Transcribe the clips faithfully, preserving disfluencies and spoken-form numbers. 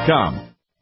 com.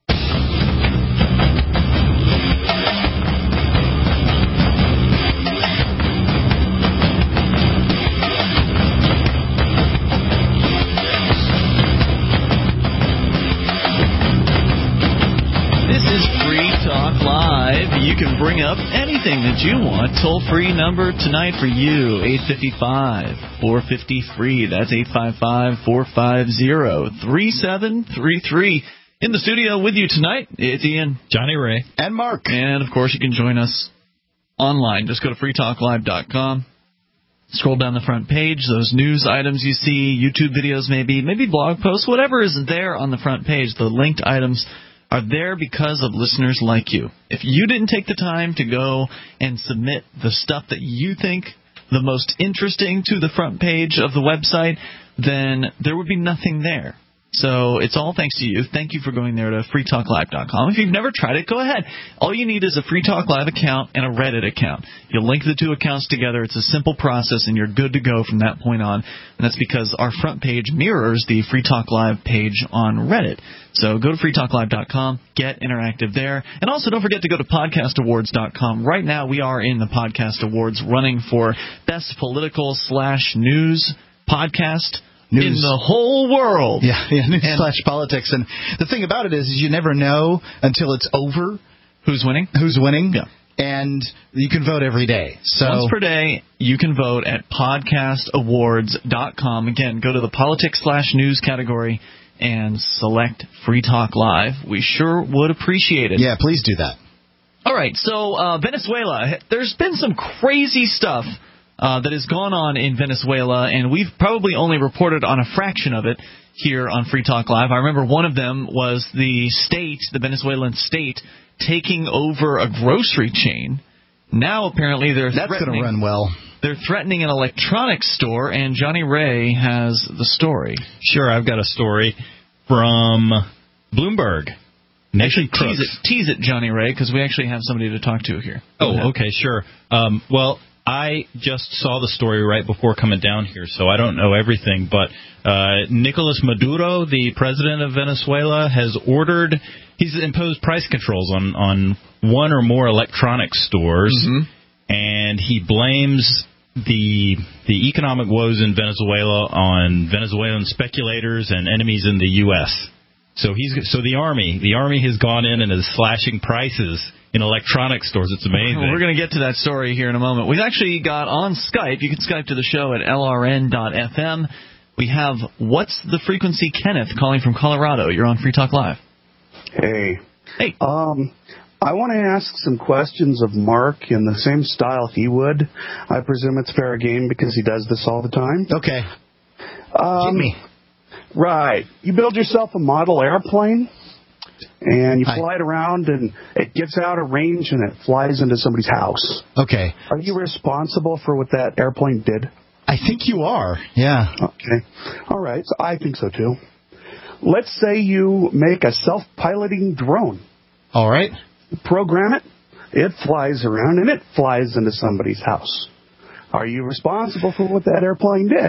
You can bring up anything that you want. Toll-free number tonight for you, eight five five, four five zero, free. That's eight five five, four five zero, three seven three three. In the studio with you tonight, it's Ian, Johnny Ray, and Mark. And, of course, you can join us online. Just go to free talk live dot com. Scroll down the front page. Those news items you see, YouTube videos maybe, maybe blog posts, whatever is there on the front page, the linked items are there because of listeners like you. If you didn't take the time to go and submit the stuff that you think the most interesting to the front page of the website, then there would be nothing there. So it's all thanks to you. Thank you for going there to free talk live dot com. If you've never tried it, go ahead. All you need is a Free Talk Live account and a Reddit account. You'll link the two accounts together. It's a simple process, and you're good to go from that point on. And that's because our front page mirrors the Free Talk Live page on Reddit. So go to free talk live dot com, get interactive there. And also don't forget to go to podcast awards dot com. Right now we are in the Podcast Awards running for Best Political slash News Podcast News. In the whole world. Yeah, yeah news and, slash politics. And the thing about it is, is you never know until it's over. Who's winning? Who's winning. Yeah. And you can vote every day. So once per day, you can vote at podcast awards dot com. Again, go to the politics slash news category and select Free Talk Live. We sure would appreciate it. Yeah, please do that. All right, so uh, Venezuela. There's been some crazy stuff Uh, that has gone on in Venezuela, and we've probably only reported on a fraction of it here on Free Talk Live. I remember one of them was the state, the Venezuelan state, taking over a grocery chain. Now, apparently, they're That's threatening... That's going to run well. They're threatening an electronics store, and Johnny Ray has the story. Sure, I've got a story from Bloomberg. Actually, tease it, tease it, Johnny Ray, because we actually have somebody to talk to here. Oh, okay, sure. Um, well... I just saw the story right before coming down here, so I don't know everything. But uh, Nicolas Maduro, the president of Venezuela, has ordered, he's imposed price controls on, on one or more electronics stores, mm-hmm. and he blames the the economic woes in Venezuela on Venezuelan speculators and enemies in the U S So he's so the army, the army has gone in and is slashing prices in electronic stores. It's amazing. We're going to get to that story here in a moment. We've actually got on Skype, you can Skype to the show at L R N dot F M. We have What's the Frequency Kenneth calling from Colorado. You're on Free Talk Live. Hey. Hey. Um, I want to ask some questions of Mark in the same style he would. I presume it's fair game because he does this all the time. Okay. Um, Hit me. Right. You build yourself a model airplane, and you Hi. fly it around, and it gets out of range, and it flies into somebody's house. Okay. Are you responsible for what that airplane did? I think you are, yeah. Okay. All right. So I think so, too. Let's say you make a self-piloting drone. All right. Program it. It flies around, and it flies into somebody's house. Are you responsible for what that airplane did?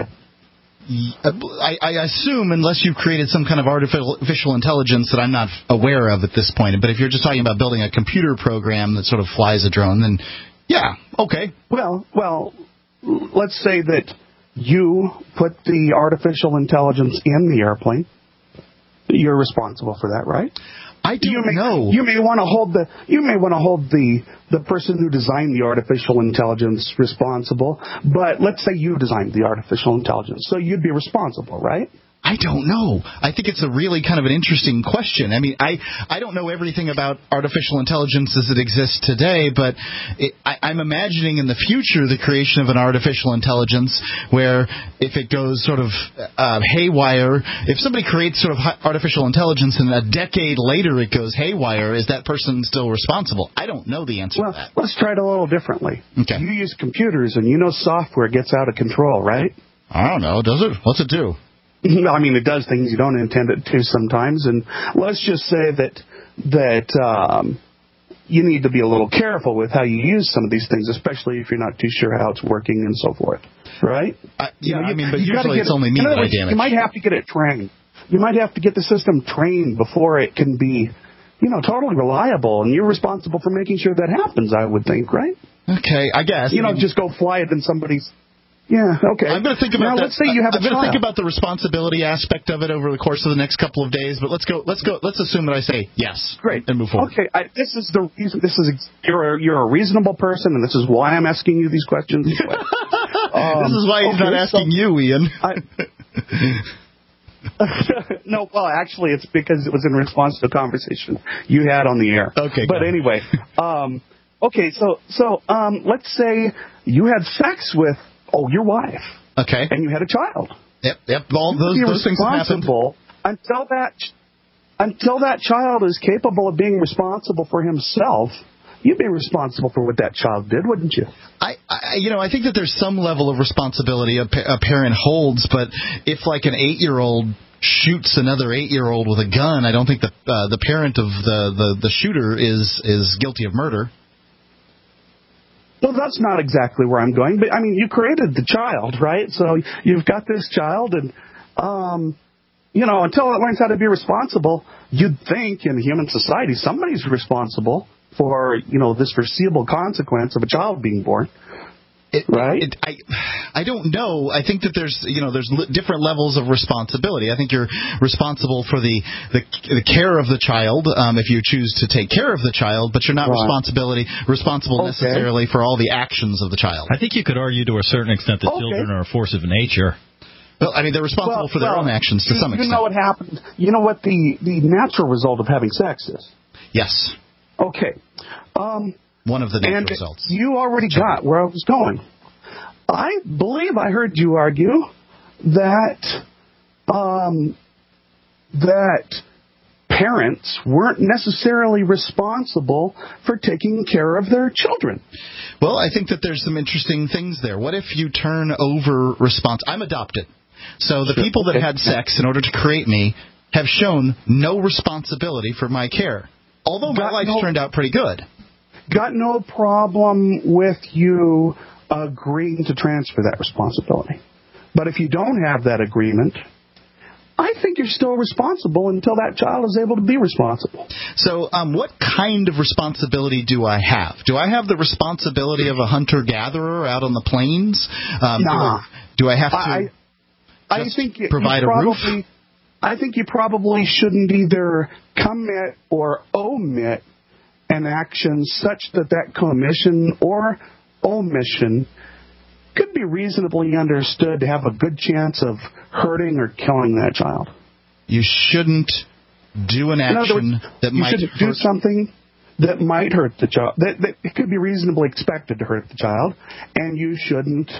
I, I assume, unless you've created some kind of artificial intelligence that I'm not aware of at this point, but if you're just talking about building a computer program that sort of flies a drone, then yeah, okay. Well, well, let's say that you put the artificial intelligence in the airplane. You're responsible for that, right? I don't you may, know. You may want to hold the you may want to hold the the person who designed the artificial intelligence responsible. But let's say you designed the artificial intelligence, so you'd be responsible, right? I don't know. I think it's a really kind of an interesting question. I mean, I, I don't know everything about artificial intelligence as it exists today, but it, I, I'm imagining in the future the creation of an artificial intelligence where if it goes sort of uh, haywire, if somebody creates sort of artificial intelligence and a decade later it goes haywire, is that person still responsible? I don't know the answer well, to that. Let's try it a little differently. Okay. You use computers, and you know software gets out of control, right? I don't know. Does it? What's it do? I mean, it does things you don't intend it to sometimes, and let's just say that that um, you need to be a little careful with how you use some of these things, especially if you're not too sure how it's working and so forth, right? Uh, yeah, you know, I you, mean, but you usually it's it, only me in other that I words, damage. You might have to get it trained. you might have to get the system trained before it can be, you know, totally reliable, and you're responsible for making sure that happens, I would think, right? Okay, I guess. You know, just go fly it in somebody's... Yeah, okay. I'm going to think about now, that. Let's say you have I'm a going to child. think about the responsibility aspect of it over the course of the next couple of days. But let's go. Let's go. Let's assume that I say yes. Great. And move forward. Okay. I, this is the reason. This is you're a, you're a reasonable person, and this is why I'm asking you these questions. um, this is why he's okay, not asking so you, Ian. I, no, well, actually, it's because it was in response to a conversation you had on the air. Okay. But anyway, um, okay. So so um, let's say you had sex with oh your wife. Okay. And you had a child. Yep, yep. All those, those things have happened. Until that, until that child is capable of being responsible for himself, you'd be responsible for what that child did, wouldn't you? I, I you know, I think that there's some level of responsibility a, a parent holds, but if like an eight-year-old shoots another eight-year-old with a gun, I don't think the uh, the parent of the, the, the shooter is is guilty of murder. Well, that's not exactly where I'm going. But, I mean, you created the child, right? So you've got this child, and, um, you know, until it learns how to be responsible, you'd think in human society somebody's responsible for, you know, this foreseeable consequence of a child being born. It, right? It, I, I don't know. I think that there's, you know, there's li- different levels of responsibility. I think you're responsible for the the, the care of the child, um, if you choose to take care of the child, but you're not right. responsibility responsible okay. necessarily for all the actions of the child. I think you could argue to a certain extent that okay. children are a force of nature. Well, I mean, they're responsible well, for their well, own actions to you, some extent. You know what happens? You know what the, the natural result of having sex is? Yes. Okay. Um, One of the natural and results. You already got where I was going. I believe I heard you argue that um, that parents weren't necessarily responsible for taking care of their children. Well, I think that there's some interesting things there. What if you turn over respons- I'm adopted. So the sure. people that okay. had sex in order to create me have shown no responsibility for my care, although my got life's no, turned out pretty good. Got no problem with you agreeing to transfer that responsibility. But if you don't have that agreement, I think you're still responsible until that child is able to be responsible. So um, what kind of responsibility do I have? Do I have the responsibility of a hunter-gatherer out on the plains? Um, nah. Do, do I have to I, I think you, provide you probably, a roof? I think you probably shouldn't either commit or omit an action such that that commission or omission could be reasonably understood to have a good chance of hurting or killing that child. You shouldn't do an action words, that you might shouldn't do something that might hurt the child. That, that it could be reasonably expected to hurt the child, and you shouldn't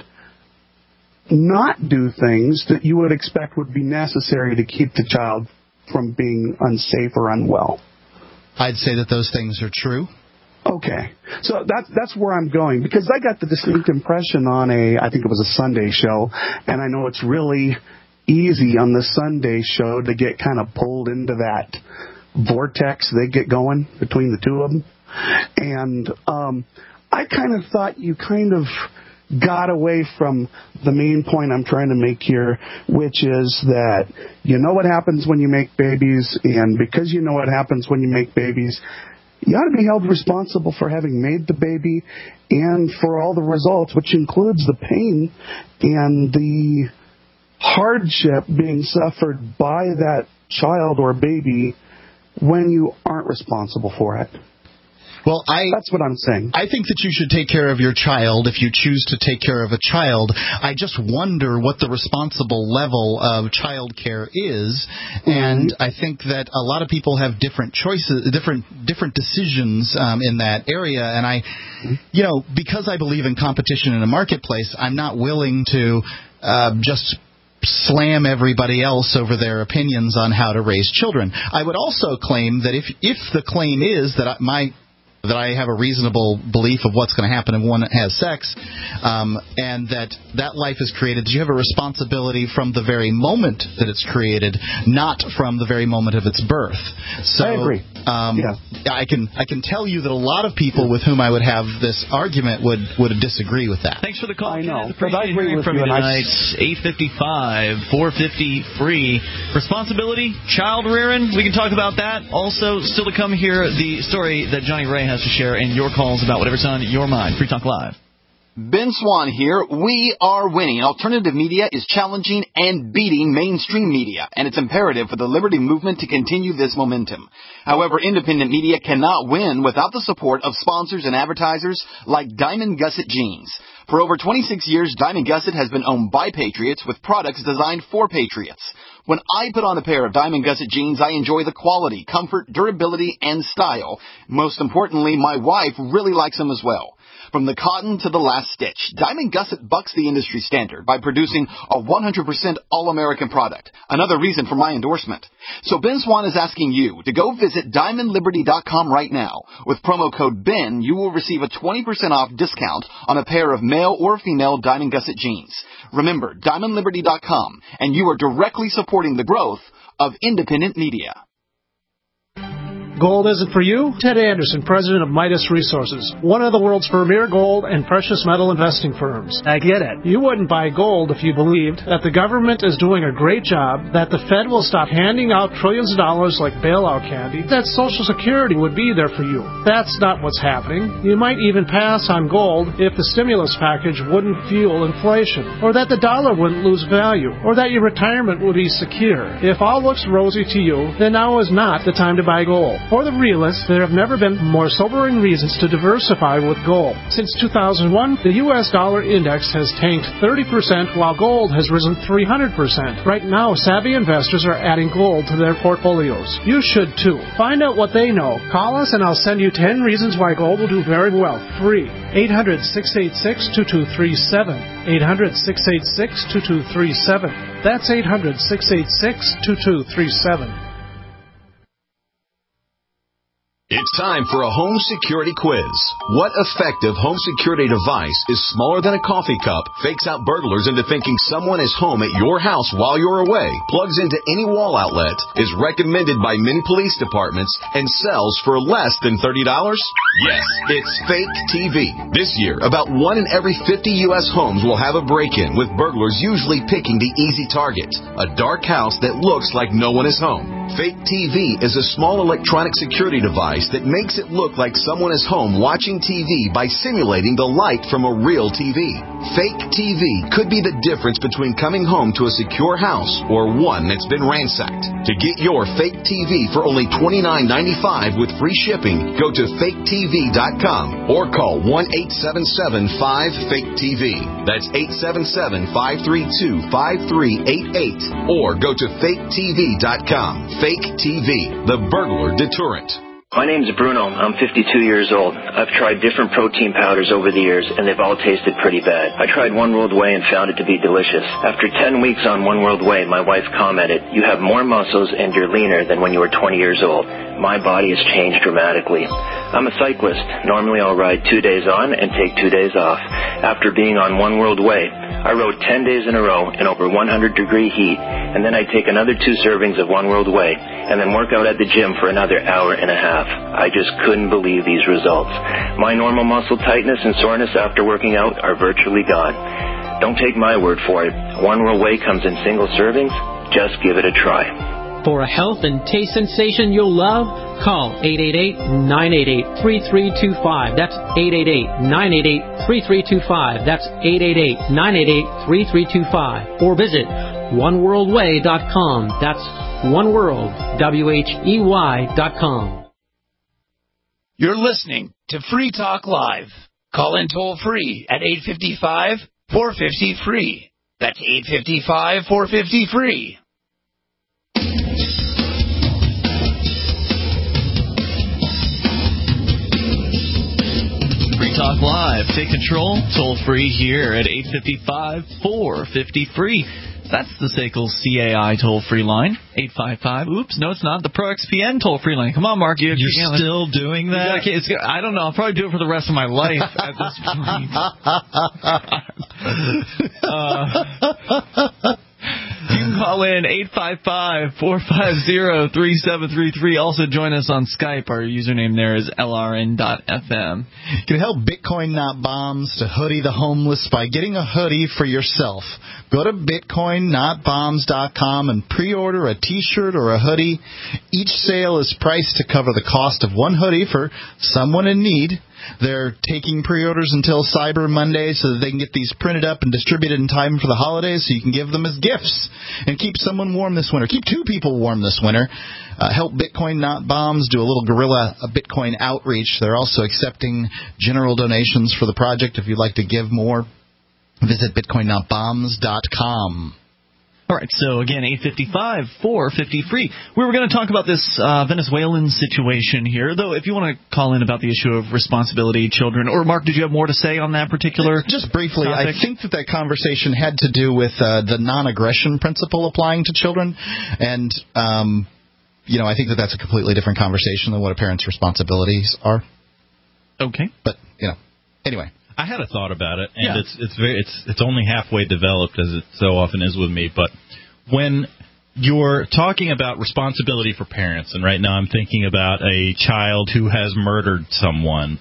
not do things that you would expect would be necessary to keep the child from being unsafe or unwell. I'd say that those things are true. Okay, so that's that's where I'm going, because I got the distinct impression on a, I think it was a Sunday show, and I know it's really easy on the Sunday show to get kind of pulled into that vortex they get going between the two of them, and um, I kind of thought you kind of got away from the main point I'm trying to make here, which is that you know what happens when you make babies, and because you know what happens when you make babies, you ought to be held responsible for having made the baby and for all the results, which includes the pain and the hardship being suffered by that child or baby when you aren't responsible for it. Well, I That's what I'm saying. I think that you should take care of your child if you choose to take care of a child. I just wonder what the responsible level of child care is, mm-hmm. and I think that a lot of people have different choices, different different decisions um, in that area. And I, you know, because I believe in competition in a marketplace, I'm not willing to uh, just slam everybody else over their opinions on how to raise children. I would also claim that if if the claim is that I, my that I have a reasonable belief of what's going to happen if one has sex, um, and that that life is created, that you have a responsibility from the very moment that it's created, not from the very moment of its birth. So I agree. Um, yeah. I can I can tell you that a lot of people with whom I would have this argument would, would disagree with that. Thanks for the call. I know. Appreciate I agree hearing with from you, you and tonight. eight fifty-five, four fifty free. Responsibility, child rearing. We can talk about that. Also, still to come here, the story that Johnny Ray has to share and your calls about whatever's on your mind. Free Talk Live. Ben Swan here. We are winning. Alternative media is challenging and beating mainstream media, and it's imperative for the liberty movement to continue this momentum. However, independent media cannot win without the support of sponsors and advertisers like Diamond Gusset Jeans. For over twenty-six years, Diamond Gusset has been owned by Patriots with products designed for Patriots. When I put on a pair of Diamond Gusset jeans, I enjoy the quality, comfort, durability, and style. Most importantly, my wife really likes them as well. From the cotton to the last stitch, Diamond Gusset bucks the industry standard by producing a one hundred percent all-American product. Another reason for my endorsement. So Ben Swan is asking you to go visit diamond liberty dot com right now. With promo code Ben, you will receive a twenty percent off discount on a pair of male or female Diamond Gusset jeans. Remember, diamond liberty dot com, and you are directly supporting the growth of independent media. Gold isn't for you? Ted Anderson, president of Midas Resources, one of the world's premier gold and precious metal investing firms. I get it. You wouldn't buy gold if you believed that the government is doing a great job, that the Fed will stop handing out trillions of dollars like bailout candy, that Social Security would be there for you. That's not what's happening. You might even pass on gold if the stimulus package wouldn't fuel inflation, or that the dollar wouldn't lose value, or that your retirement would be secure. If all looks rosy to you, then now is not the time to buy gold. For the realists, there have never been more sobering reasons to diversify with gold. Since two thousand one, the U S dollar index has tanked thirty percent while gold has risen three hundred percent. Right now, savvy investors are adding gold to their portfolios. You should too. Find out what they know. Call us and I'll send you ten reasons why gold will do very well. Free. eight hundred, six eight six, two two three seven. eight hundred, six eight six, two two three seven. That's eight hundred, six eight six, two two three seven. It's time for a home security quiz. What effective home security device is smaller than a coffee cup, fakes out burglars into thinking someone is home at your house while you're away, plugs into any wall outlet, is recommended by many police departments, and sells for less than thirty dollars? Yes, it's Fake T V. This year, about one in every fifty U S homes will have a break-in, with burglars usually picking the easy target, a dark house that looks like no one is home. Fake T V is a small electronic security device that makes it look like someone is home watching T V by simulating the light from a real T V. Fake T V could be the difference between coming home to a secure house or one that's been ransacked. To get your Fake T V for only twenty-nine ninety-five with free shipping, go to fake T V dot com or call one eight seven seven, five, fake T V. That's eight seven seven, five three two, five three eight eight or go to fake T V dot com. Fake T V, the burglar deterrent. My name's Bruno. I'm fifty-two years old. I've tried different protein powders over the years, and they've all tasted pretty bad. I tried One World Whey and found it to be delicious. After ten weeks on One World Whey, my wife commented, "You have more muscles and you're leaner than when you were twenty years old." My body has changed dramatically. I'm a cyclist. Normally I'll ride two days on and take two days off. After being on One World Whey, I rode ten days in a row in over one hundred degree heat, and then I take another two servings of One World Whey, and then work out at the gym for another hour and a half. I just couldn't believe these results. My normal muscle tightness and soreness after working out are virtually gone. Don't take my word for it. One World Whey comes in single servings. Just give it a try. For a health and taste sensation you'll love, call eight eight eight, nine eight eight, three three two five. That's eight eight eight, nine eight eight, three three two five. That's eight eight eight, nine eight eight, three three two five. Or visit one world way dot com. That's oneworld, W H E Y dot com. You're listening to Free Talk Live. Call in toll free at eight five five, four five zero, free. That's eight five five, four five zero, free. Free Talk Live. Take control. Toll free here at eight five five, four five zero, free. That's the S A C L C A I toll-free line, eight five five. Oops, no, it's not. The Pro X P N toll-free line. Come on, Mark. You, You're you know, still doing that? Gotta, it's, I don't know. I'll probably do it for the rest of my life at this point. uh, You can call in eight five five, four five zero, three seven three three. Also join us on Skype. Our username there is L R N dot F M. You can help Bitcoin Not Bombs to hoodie the homeless by getting a hoodie for yourself. Go to bitcoin not bombs dot com and pre-order a T-shirt or a hoodie. Each sale is priced to cover the cost of one hoodie for someone in need. They're taking pre-orders until Cyber Monday so that they can get these printed up and distributed in time for the holidays so you can give them as gifts and keep someone warm this winter. Keep two people warm this winter. Uh, help Bitcoin Not Bombs do a little guerrilla a Bitcoin outreach. They're also accepting general donations for the project. If you'd like to give more, visit bitcoin not bombs dot com. All right, so again, eight five five, four five zero, free. We were going to talk about this uh, Venezuelan situation here, though if you want to call in about the issue of responsibility, children, or Mark, did you have more to say on that particular Just briefly, topic? I think that that conversation had to do with uh, the non-aggression principle applying to children, and, um, you know, I think that that's a completely different conversation than what a parent's responsibilities are. Okay. But, you know, anyway. I had a thought about it, and Yeah. it's it's very it's it's only halfway developed, as it so often is with me. But when you're talking about responsibility for parents, and right now I'm thinking about a child who has murdered someone,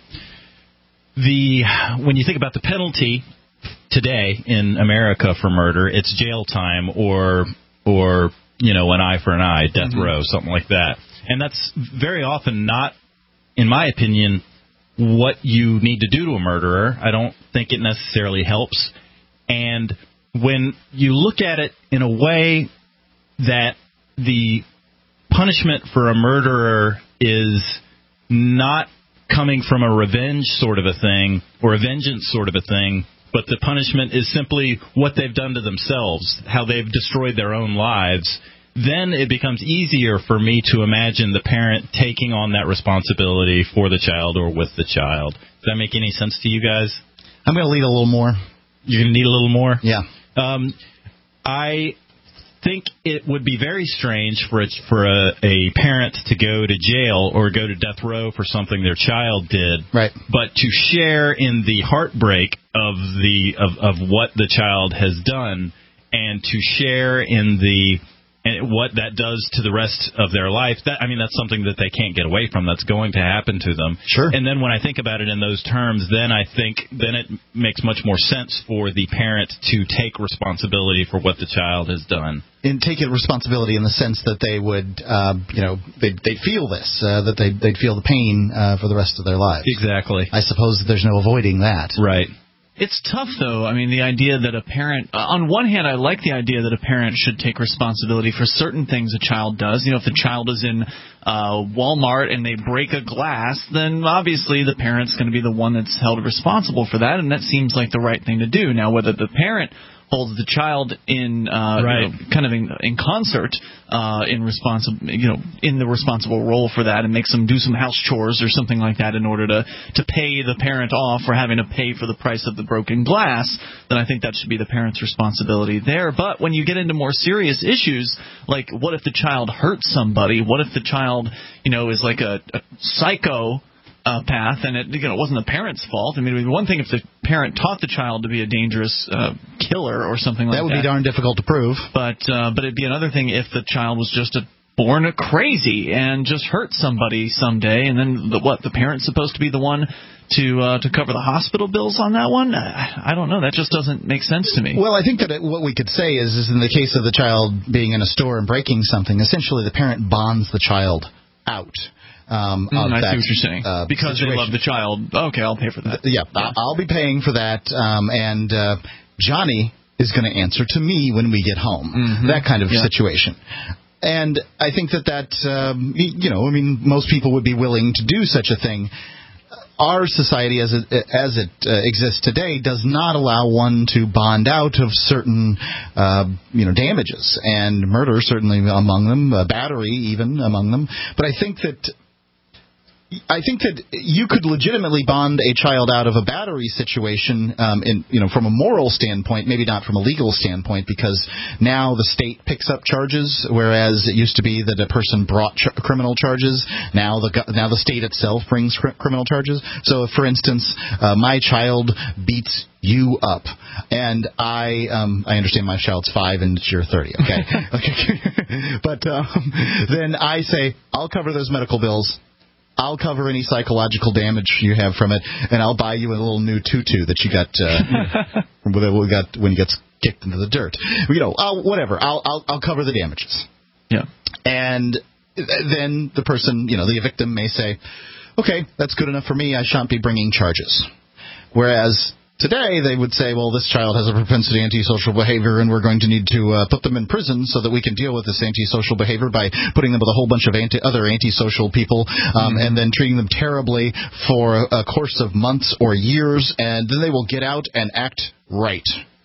the when you think about the penalty today in America for murder, it's jail time or or you know an eye for an eye, death mm-hmm. row, something like that, and that's very often not, in my opinion, what you need to do to a murderer. I don't think it necessarily helps. And when you look at it in a way that the punishment for a murderer is not coming from a revenge sort of a thing or a vengeance sort of a thing, but the punishment is simply what they've done to themselves, how they've destroyed their own lives, then it becomes easier for me to imagine the parent taking on that responsibility for the child or with the child. Does that make any sense to you guys? I'm going to lead a little more. You're going to need a little more? Yeah. Um, I think it would be very strange for a, for a, a parent to go to jail or go to death row for something their child did, right? But to share in the heartbreak of the of, of what the child has done, and to share in the and what that does to the rest of their life, that I mean, that's something that they can't get away from. That's going to happen to them. Sure. And then when I think about it in those terms, then I think then it makes much more sense for the parent to take responsibility for what the child has done. And take it responsibility in the sense that they would, uh, you know, they'd, they'd feel this, uh, that they'd, they'd feel the pain uh, for the rest of their lives. Exactly. I suppose there's no avoiding that. Right. It's tough, though. I mean, the idea that a parent... Uh, on one hand, I like the idea that a parent should take responsibility for certain things a child does. You know, if the child is in uh, Walmart and they break a glass, then obviously the parent's going to be the one that's held responsible for that, and that seems like the right thing to do. Now, whether the parent holds the child in uh, right. you know, kind of in, in concert uh, in responsible, you know, in the responsible role for that, and makes them do some house chores or something like that in order to to pay the parent off for having to pay for the price of the broken glass, then I think that should be the parent's responsibility there. But when you get into more serious issues, like what if the child hurts somebody? What if the child, you know, is like a, a psycho? Uh, path, and it, you know, it wasn't the parent's fault. I mean, it would be one thing if the parent taught the child to be a dangerous uh, killer or something like that. That would be darn difficult to prove. But uh, but it'd be another thing if the child was just a, born a crazy and just hurt somebody someday, and then the, what? The parent's supposed to be the one to uh, to cover the hospital bills on that one? I, I don't know. That just doesn't make sense to me. Well, I think that it, what we could say is, is in the case of the child being in a store and breaking something, essentially the parent bonds the child out. Um, mm, I that, see what you're saying. Uh, because situation. they love the child. Okay, I'll pay for that. Yeah, yeah. I'll be paying for that. Um, and uh, Johnny is going to answer to me when we get home. Mm-hmm. That kind of yeah. situation. And I think that that, um, you know, I mean, most people would be willing to do such a thing. Our society, as it, as it uh, exists today, does not allow one to bond out of certain, uh, you know, damages, and murder certainly among them, uh, battery even among them. But I think that I think that you could legitimately bond a child out of a battery situation, um, in you know, from a moral standpoint, maybe not from a legal standpoint, because now the state picks up charges, whereas it used to be that a person brought ch- criminal charges. Now the now the state itself brings cr- criminal charges. So, if, for instance, uh, my child beats you up, and I um, I understand my child's five and you're thirty. Okay, okay, but um, then I say I'll cover those medical bills. I'll cover any psychological damage you have from it, and I'll buy you a little new tutu that you got uh, we got when he gets kicked into the dirt. You know, I'll, whatever. I'll, I'll I'll cover the damages. Yeah. And then the person, you know, the victim may say, "Okay, that's good enough for me. I shan't be bringing charges." Whereas today, they would say, well, this child has a propensity antisocial behavior, and we're going to need to uh, put them in prison so that we can deal with this antisocial behavior by putting them with a whole bunch of anti- other antisocial people, um, mm-hmm. and then treating them terribly for a course of months or years, and then they will get out and act right.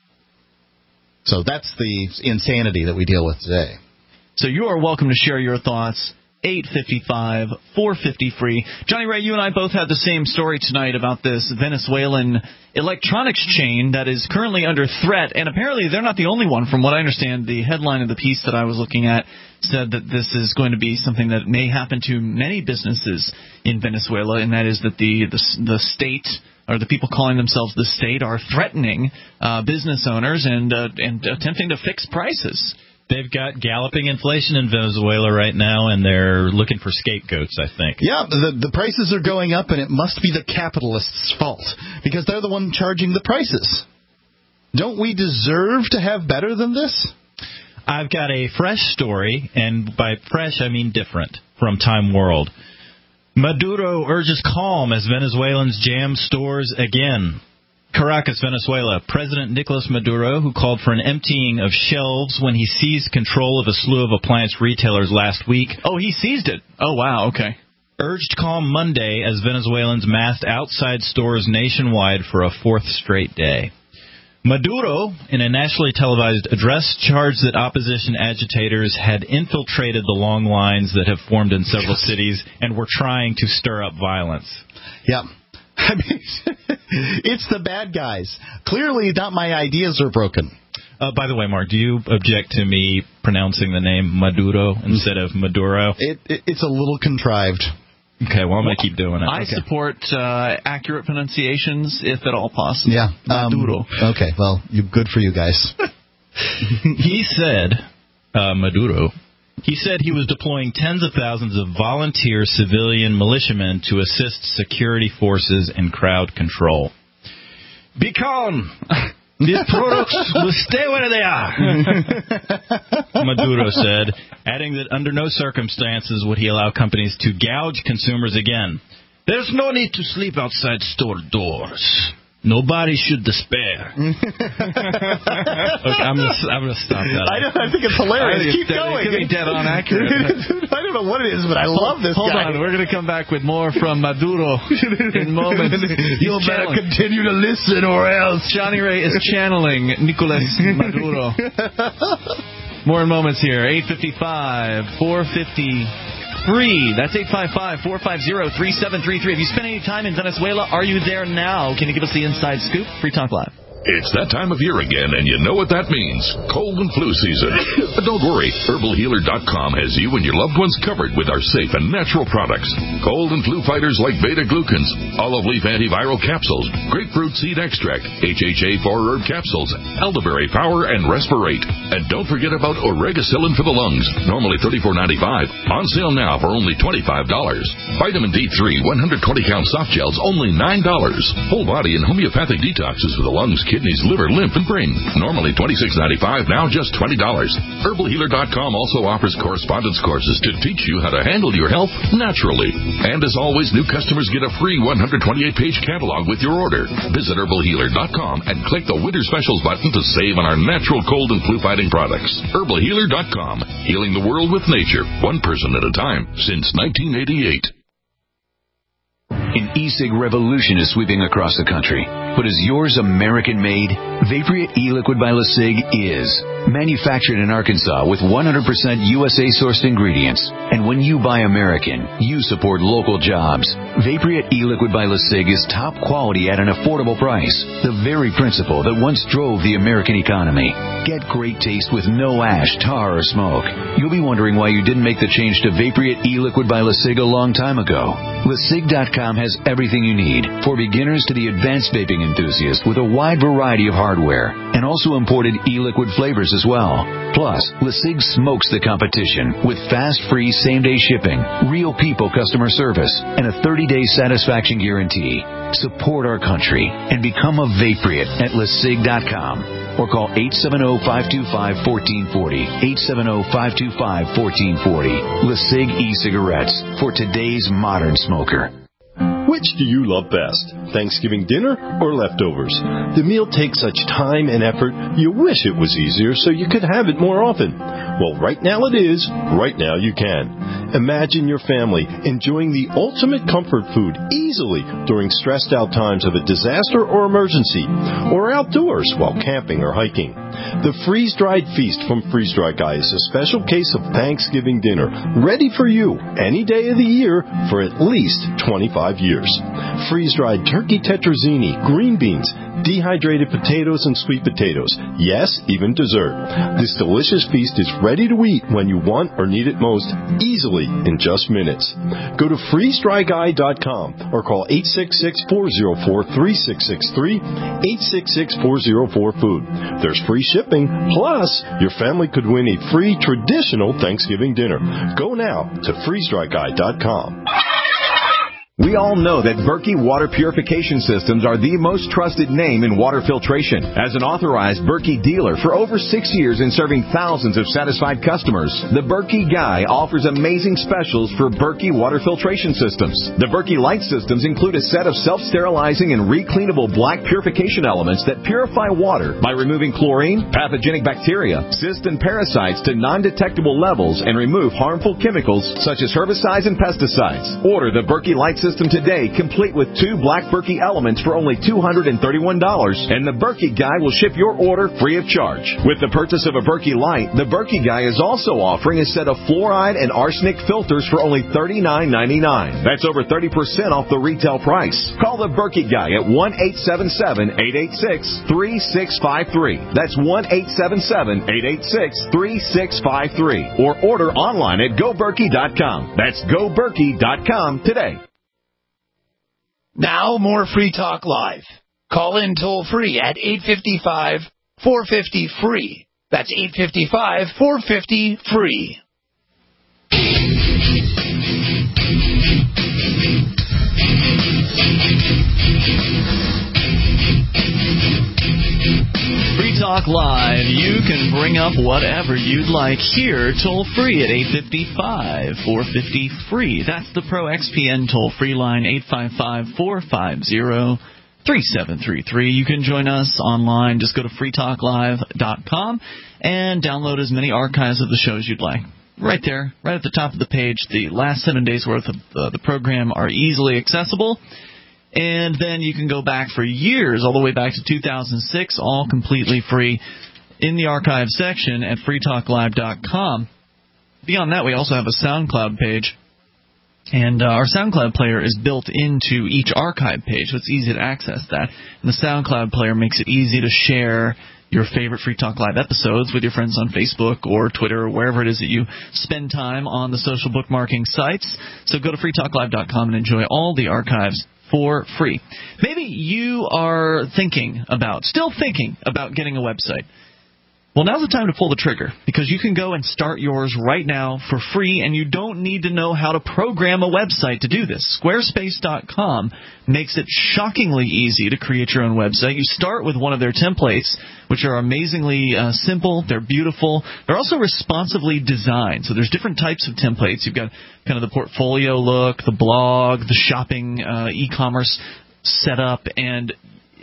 So that's the insanity that we deal with today. So you are welcome to share your thoughts. eight five five, four five zero, free. Johnny Ray, you and I both had the same story tonight about this Venezuelan electronics chain that is currently under threat, and apparently they're not the only one. From what I understand, the headline of the piece that I was looking at said that this is going to be something that may happen to many businesses in Venezuela, and that is that the the, the state, or the people calling themselves the state, are threatening uh, business owners and uh, and attempting to fix prices. They've got galloping inflation in Venezuela right now, and they're looking for scapegoats, I think. Yeah, the, the prices are going up, and it must be the capitalists' fault, because they're the one charging the prices. Don't we deserve to have better than this? I've got a fresh story, and by fresh I mean different, from Time World. Maduro urges calm as Venezuelans jam stores again. Caracas, Venezuela. President Nicolas Maduro, who called for an emptying of shelves when he seized control of a slew of appliance retailers last week. Oh, he seized it. Oh, wow, okay. Urged calm Monday as Venezuelans massed outside stores nationwide for a fourth straight day. Maduro, in a nationally televised address, charged that opposition agitators had infiltrated the long lines that have formed in several cities and were trying to stir up violence. Yeah. I mean, it's the bad guys. Clearly, not my ideas are broken. Uh, by the way, Mark, do you object to me pronouncing the name Maduro instead of Maduro? It, it, it's a little contrived. Okay, well, I'm going to keep doing it. I okay. support uh, accurate pronunciations, if at all possible. Yeah. Maduro. Um, okay, well, you, good for you guys. He said, uh, Maduro... He said he was deploying tens of thousands of volunteer civilian militiamen to assist security forces in crowd control. Be calm. These products will stay where they are, Maduro said, adding that under no circumstances would he allow companies to gouge consumers again. There's no need to sleep outside store doors. Nobody should despair. Okay, I'm going to stop that. I, don't, I think it's hilarious. Keep dead, going. It could be dead on accurate. I don't know what it is, but I love this Hold guy. on. We're going to come back with more from Maduro in moments. You'll better continue to listen or else. Johnny Ray is channeling Nicolas Maduro. More in moments here. eight five five, four five zero free. That's eight five five, four five zero, three seven three three. Have you spent any time in Venezuela? Are you there now? Can you give us the inside scoop? Free Talk Live. It's that time of year again, and you know what that means. Cold and flu season. But don't worry, herbal healer dot com has you and your loved ones covered with our safe and natural products. Cold and flu fighters like beta-glucans, olive leaf antiviral capsules, grapefruit seed extract, H H A four herb capsules, elderberry power, and respirate. And don't forget about oregacillin for the lungs, normally thirty-four ninety-five, on sale now for only twenty-five dollars. Vitamin D three one hundred twenty count soft gels, only nine dollars. Whole body and homeopathic detoxes for the lungs, kidneys, liver, lymph, and brain. Normally twenty-six ninety-five, now just twenty dollars. herbal healer dot com also offers correspondence courses to teach you how to handle your health naturally. And as always, new customers get a free one hundred twenty-eight page catalog with your order. Visit herbal healer dot com and click the Winter Specials button to save on our natural cold and flu-fighting products. herbal healer dot com. Healing the world with nature, one person at a time, since nineteen eighty-eight. An e-cig revolution is sweeping across the country. But is yours American-made? Vaporite e-liquid by LeSig is. Manufactured in Arkansas with one hundred percent U S A-sourced ingredients. And when you buy American, you support local jobs. Vaporite e-liquid by LeSig is top quality at an affordable price. The very principle that once drove the American economy. Get great taste with no ash, tar, or smoke. You'll be wondering why you didn't make the change to Vaporite e-liquid by LeSig a long time ago. LeSig dot com has everything you need, for beginners to the advanced vaping enthusiast, with a wide variety of hardware, and also imported e-liquid flavors as well. Plus, LeSig smokes the competition with fast, free, same-day shipping, real people customer service, and a thirty-day satisfaction guarantee. Support our country and become a Vaporite at LeSig dot com. Or call eight seven zero, five two five, one four four zero, eight seven zero, five two five, one four four zero. LeSig e-cigarettes for today's modern smoker. Which do you love best, Thanksgiving dinner or leftovers? The meal takes such time and effort, you wish it was easier so you could have it more often. Well, right now it is. Right now you can. Imagine your family enjoying the ultimate comfort food easily during stressed out times of a disaster or emergency, or outdoors while camping or hiking. The freeze-dried feast from Freeze Dry Guy is a special case of Thanksgiving dinner, ready for you any day of the year for at least twenty-five years. Freeze-dried turkey tetrazzini, green beans, dehydrated potatoes, and sweet potatoes. Yes, even dessert. This delicious feast is ready to eat when you want or need it most, easily in just minutes. Go to freeze dry guy dot com or call eight six six, four zero four, three six six three, eight six six, four zero four, food. There's free shipping, plus your family could win a free traditional Thanksgiving dinner. Go now to freeze dry guy dot com. We all know that Berkey Water Purification Systems are the most trusted name in water filtration. As an authorized Berkey dealer for over six years and serving thousands of satisfied customers, the Berkey Guy offers amazing specials for Berkey Water Filtration Systems. The Berkey Light Systems include a set of self-sterilizing and recleanable black purification elements that purify water by removing chlorine, pathogenic bacteria, cysts, and parasites to non-detectable levels and remove harmful chemicals such as herbicides and pesticides. Order the Berkey Light System today, complete with two black Berkey elements for only two hundred thirty-one dollars, and the Berkey Guy will ship your order free of charge. With the purchase of a Berkey Light, the Berkey Guy is also offering a set of fluoride and arsenic filters for only thirty-nine ninety-nine. That's over thirty percent off the retail price. Call the Berkey Guy at one eight seven seven, eight eight six, three six five three. That's one eight seven seven, eight eight six, three six five three. Or order online at go berkey dot com. That's go berkey dot com today. Now, more Free Talk Live. Call in toll-free at eight five five, four five zero, free. That's eight five five, four five zero, free. Free Talk Live. You can bring up whatever you'd like here, toll-free at eight five five, four five zero, free. That's the Pro X P N toll-free line, eight five five, four five zero, three seven three three. You can join us online. Just go to free talk live dot com and download as many archives of the shows you'd like. Right there, right at the top of the page, the last seven days' worth of uh, the program are easily accessible. And then you can go back for years, all the way back to two thousand six, all completely free in the archive section at free talk live dot com. Beyond that, we also have a SoundCloud page. And uh, our SoundCloud player is built into each archive page, so it's easy to access that. And the SoundCloud player makes it easy to share your favorite Free Talk Live episodes with your friends on Facebook or Twitter or wherever it is that you spend time on the social bookmarking sites. So go to free talk live dot com and enjoy all the archives for free. Maybe you are thinking about, still thinking about getting a website. Well, now's the time to pull the trigger, because you can go and start yours right now for free, and you don't need to know how to program a website to do this. Squarespace dot com makes it shockingly easy to create your own website. You start with one of their templates, which are amazingly uh, simple. They're beautiful. They're also responsively designed. So there's different types of templates. You've got kind of the portfolio look, the blog, the shopping, uh, e-commerce setup, and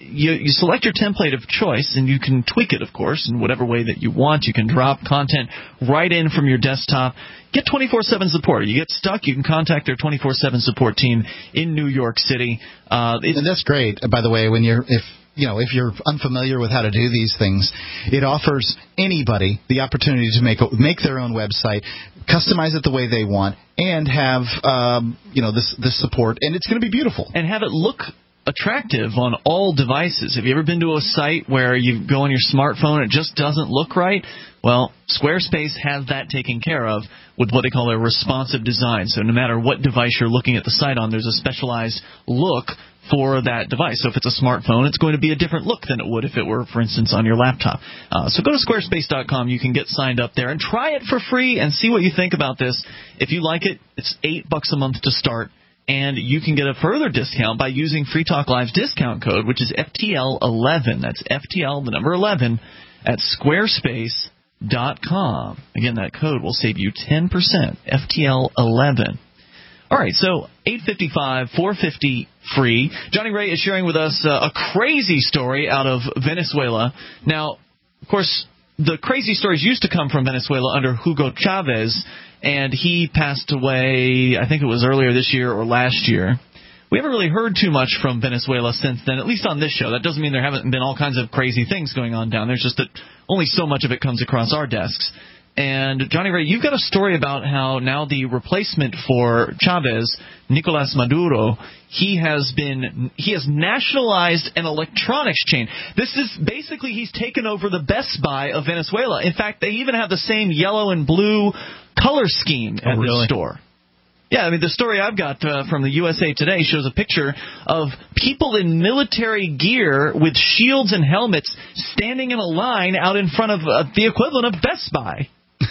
you, you select your template of choice, and you can tweak it, of course, in whatever way that you want. You can drop content right in from your desktop. Get twenty-four seven support. You get stuck, you can contact their twenty-four seven support team in New York City. Uh, and that's great, by the way, when you're if you know if you're unfamiliar with how to do these things, it offers anybody the opportunity to make make their own website, customize it the way they want, and have um, you know this this support, and it's going to be beautiful. And have it look attractive on all devices. Have you ever been to a site where you go on your smartphone and it just doesn't look right? Well, Squarespace has that taken care of with what they call a responsive design. So no matter what device you're looking at the site on, there's a specialized look for that device. So if it's a smartphone, it's going to be a different look than it would if it were, for instance, on your laptop. Uh, so go to squarespace dot com. You can get signed up there and try it for free and see what you think about this. If you like it, it's eight bucks a month to start. And you can get a further discount by using Free Talk Live's discount code, which is F T L eleven. That's F T L, the number eleven, at squarespace dot com. Again, that code will save you ten percent, F T L eleven. All right, so eight fifty-five, four fifty free. Johnny Ray is sharing with us uh, a crazy story out of Venezuela. Now, of course, the crazy stories used to come from Venezuela under Hugo Chavez, and he passed away, I think it was earlier this year or last year. We haven't really heard too much from Venezuela since then, at least on this show. That doesn't mean there haven't been all kinds of crazy things going on down there. It's just that only so much of it comes across our desks. And, Johnny Ray, you've got a story about how now the replacement for Chavez, Nicolas Maduro, he has been he has nationalized an electronics chain. This is basically he's taken over the Best Buy of Venezuela. In fact, they even have the same yellow and blue color scheme at oh, really? the store. Yeah, I mean, the story I've got uh, from the U S A Today shows a picture of people in military gear with shields and helmets standing in a line out in front of uh, the equivalent of Best Buy.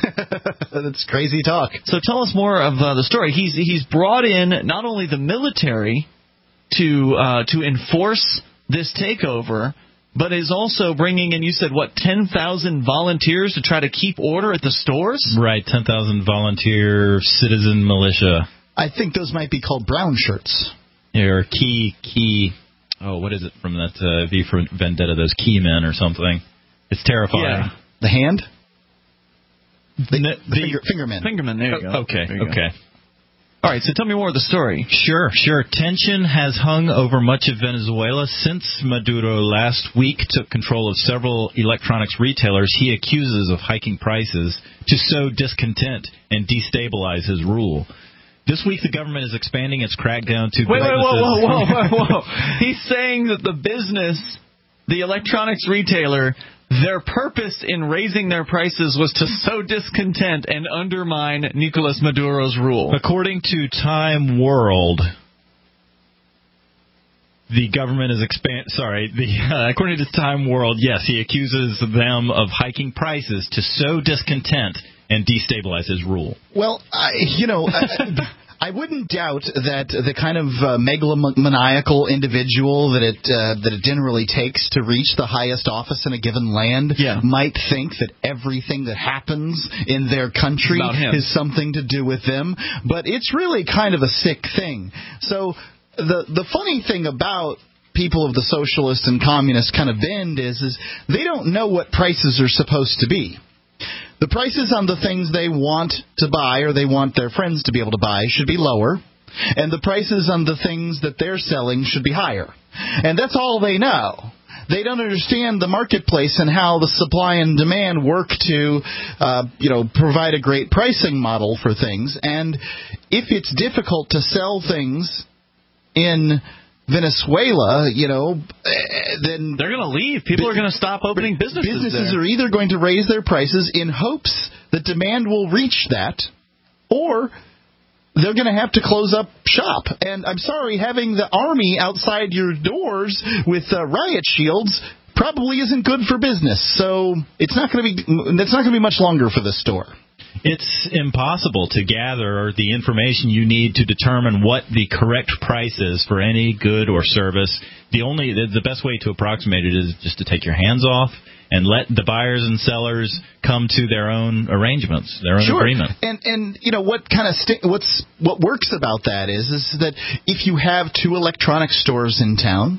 That's crazy talk. So tell us more of uh, the story. He's he's brought in not only the military to uh, to enforce this takeover, but is also bringing in, you said, what, ten thousand volunteers to try to keep order at the stores? Right, ten thousand volunteer citizen militia. I think those might be called brown shirts. Yeah, or key, key, oh, what is it from that uh, V for Vendetta, those key men or something. It's terrifying. Yeah. The hand? The, the, the finger, fingermen. Fingermen, there you go. Okay, you okay. Go. All right, so tell me more of the story. Sure, sure. Tension has hung over much of Venezuela since Maduro last week took control of several electronics retailers he accuses of hiking prices to sow discontent and destabilize his rule. This week, the government is expanding its crackdown to wait, businesses. Wait, whoa, whoa, whoa, whoa, whoa. He's saying that the business, the electronics retailer, their purpose in raising their prices was to sow discontent and undermine Nicolas Maduro's rule. According to Time World, the government is expand. Sorry, the uh, according to Time World, yes, he accuses them of hiking prices to sow discontent and destabilize his rule. Well, I, you know. I, I wouldn't doubt that the kind of uh, megalomaniacal individual that it uh, that it generally takes to reach the highest office in a given land yeah. might think that everything that happens in their country is something to do with them. But it's really kind of a sick thing. So the the funny thing about people of the socialist and communist kind of bend is, is they don't know what prices are supposed to be. The prices on the things they want to buy or they want their friends to be able to buy should be lower, and the prices on the things that they're selling should be higher. And that's all they know. They don't understand the marketplace and how the supply and demand work to, uh, you know, provide a great pricing model for things. And if it's difficult to sell things in Venezuela, you know, then they're going to leave. People are going to stop opening businesses. Businesses there. are either going to raise their prices in hopes that demand will reach that, or they're going to have to close up shop. And I'm sorry, having the army outside your doors with uh, riot shields probably isn't good for business. So it's not going to be. It's not going to be much longer for this store. It's impossible to gather the information you need to determine what the correct price is for any good or service. The only the, the best way to approximate it is just to take your hands off and let the buyers and sellers come to their own arrangements, their own sure. agreement. And and you know what kind of sti- what's what works about that is is that if you have two electronics stores in town,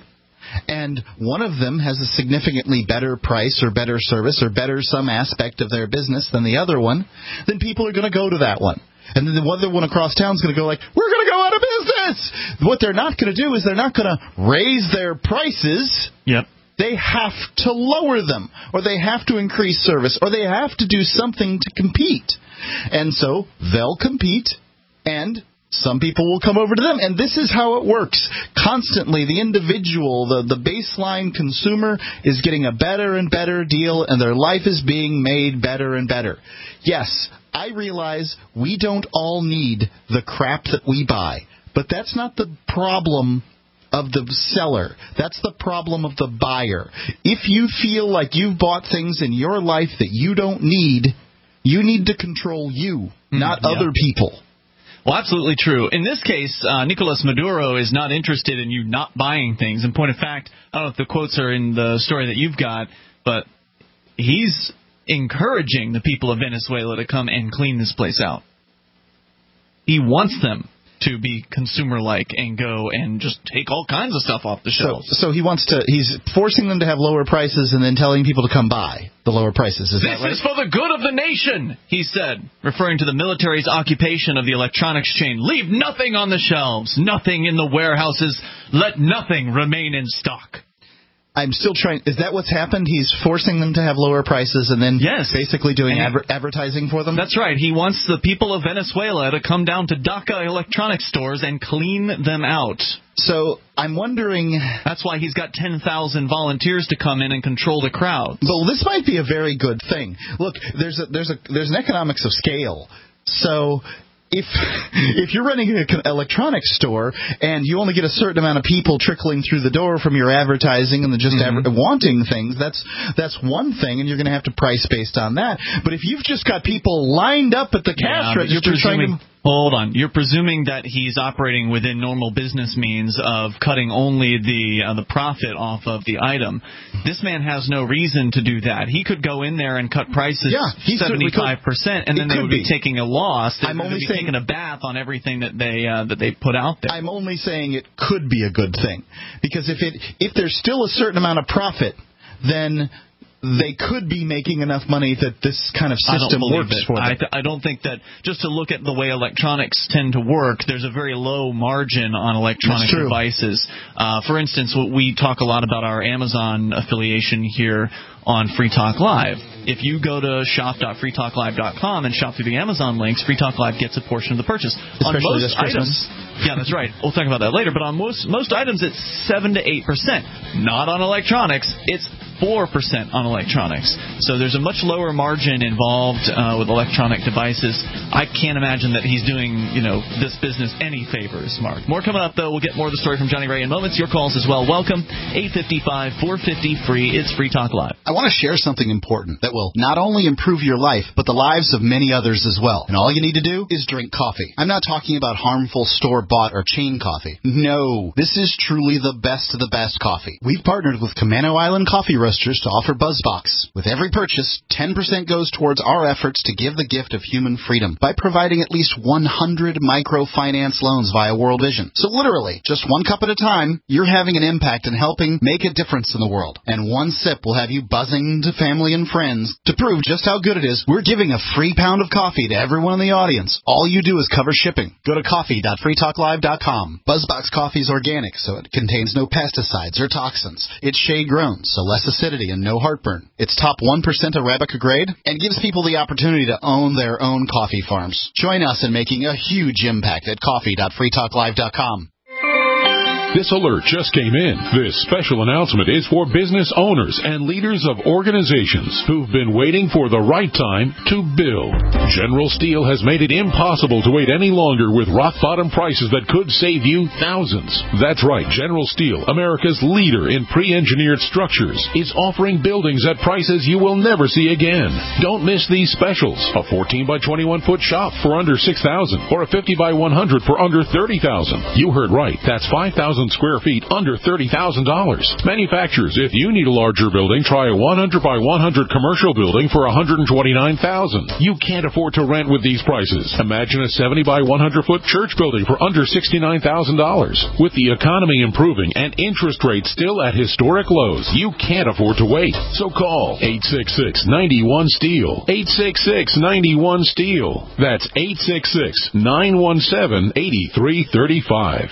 and one of them has a significantly better price or better service or better some aspect of their business than the other one, then people are going to go to that one. And then the other one across town is going to go like, we're going to go out of business. What they're not going to do is they're not going to raise their prices. Yep. They have to lower them, or they have to increase service, or they have to do something to compete. And so they'll compete, and some people will come over to them, and this is how it works. Constantly, the individual, the, the baseline consumer is getting a better and better deal, and their life is being made better and better. Yes, I realize we don't all need the crap that we buy, but that's not the problem of the seller. That's the problem of the buyer. If you feel like you've bought things in your life that you don't need, you need to control you, not yeah. other people. Well, absolutely true. In this case, uh, Nicolas Maduro is not interested in you not buying things. In point of fact, I don't know if the quotes are in the story that you've got, but he's encouraging the people of Venezuela to come and clean this place out. He wants them to be consumer-like and go and just take all kinds of stuff off the shelves. So, so he wants to, he's forcing them to have lower prices and then telling people to come buy the lower prices. Is this that right? is for the good of the nation, he said, referring to the military's occupation of the electronics chain. Leave nothing on the shelves, nothing in the warehouses, let nothing remain in stock. I'm still trying. Is that what's happened? He's forcing them to have lower prices and then yes. basically doing adver- advertising for them? That's right. He wants the people of Venezuela to come down to Dhaka electronics stores and clean them out. So I'm wondering... That's why he's got ten thousand volunteers to come in and control the crowd. But this might be a very good thing. Look, there's a, there's a, there's an economics of scale. So... If if you're running an electronics store and you only get a certain amount of people trickling through the door from your advertising and the just mm-hmm. adver- wanting things, that's that's one thing, and you're going to have to price based on that. But if you've just got people lined up at the cash yeah, register trying to... Hold on. You're presuming that he's operating within normal business means of cutting only the uh, the profit off of the item. This man has no reason to do that. He could go in there and cut prices yeah, seventy-five percent, and then they would be, be taking a loss. They I'm would only be saying, taking a bath on everything that they uh, that they put out there. I'm only saying it could be a good thing. Because if it if there's still a certain amount of profit, then... they could be making enough money that this kind of system works it. for them. I, th- I don't think that, just to look at the way electronics tend to work, there's a very low margin on electronic devices. Uh, for instance, we talk a lot about our Amazon affiliation here on Free Talk Live. If you go to shop dot free talk live dot com and shop through the Amazon links, Free Talk Live gets a portion of the purchase. Especially on most this Christmas. items, yeah, that's right. We'll talk about that later. But on most most items, it's seven to eight percent. Not on electronics. It's four percent on electronics. So there's a much lower margin involved uh, with electronic devices. I can't imagine that he's doing, you know, this business any favors, Mark. More coming up, though. We'll get more of the story from Johnny Ray in moments. Your calls as well. Welcome. eight five five, four five zero, free. It's Free Talk Live. I want to share something important that will not only improve your life, but the lives of many others as well. And all you need to do is drink coffee. I'm not talking about harmful store-bought or chain coffee. No, this is truly the best of the best coffee. We've partnered with Camano Island Coffee Roasters to offer BuzzBox. With every purchase, ten percent goes towards our efforts to give the gift of human freedom by providing at least one hundred microfinance loans via World Vision. So literally, just one cup at a time, you're having an impact and helping make a difference in the world. And one sip will have you buzzing to family and friends. To prove just how good it is, we're giving a free pound of coffee to everyone in the audience. All you do is cover shipping. Go to coffee dot free talk live dot com. BuzzBox coffee is organic, so it contains no pesticides or toxins. It's shade-grown, so less acidity and no heartburn. It's top one percent Arabica grade and gives people the opportunity to own their own coffee farms. Join us in making a huge impact at coffee dot free talk live dot com. This alert just came in. This special announcement is for business owners and leaders of organizations who've been waiting for the right time to build. General Steel has made it impossible to wait any longer with rock-bottom prices that could save you thousands. That's right. General Steel, America's leader in pre-engineered structures, is offering buildings at prices you will never see again. Don't miss these specials. A fourteen by twenty-one foot shop for under six thousand dollars or a fifty by one hundred for under thirty thousand dollars. You heard right. That's five thousand thousand square feet under thirty thousand dollars. Manufacturers, if you need a larger building, try a one hundred by one hundred commercial building for one hundred twenty-nine thousand dollars. You can't afford to rent with these prices. Imagine a seventy by one hundred foot church building for under sixty-nine thousand dollars. With the economy improving and interest rates still at historic lows, you can't afford to wait. So call eight six six, nine one, STEEL. eight six six, nine one, STEEL. That's eight six six, nine one seven, eight three three five.